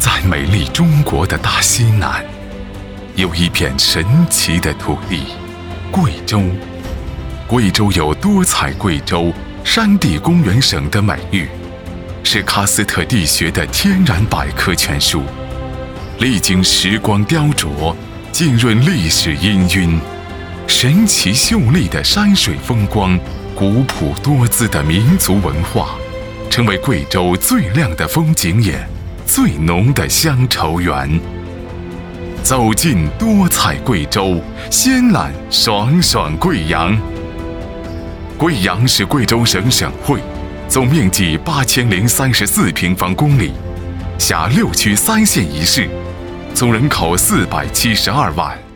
在美丽中国的大西南，有一片神奇的土地——贵州。贵州有多彩贵州山地公园省的美誉，是喀斯特地学的天然百科全书，历经时光雕琢，浸润历史氤氲，神奇秀丽的山水风光，古朴多姿的民族文化，成为贵州最亮的风景眼，最浓的乡愁缘。走进多彩贵州，先览爽爽贵阳。贵阳是贵州省省会，总面积8034平方公里，辖6区3县1市，总人口472万。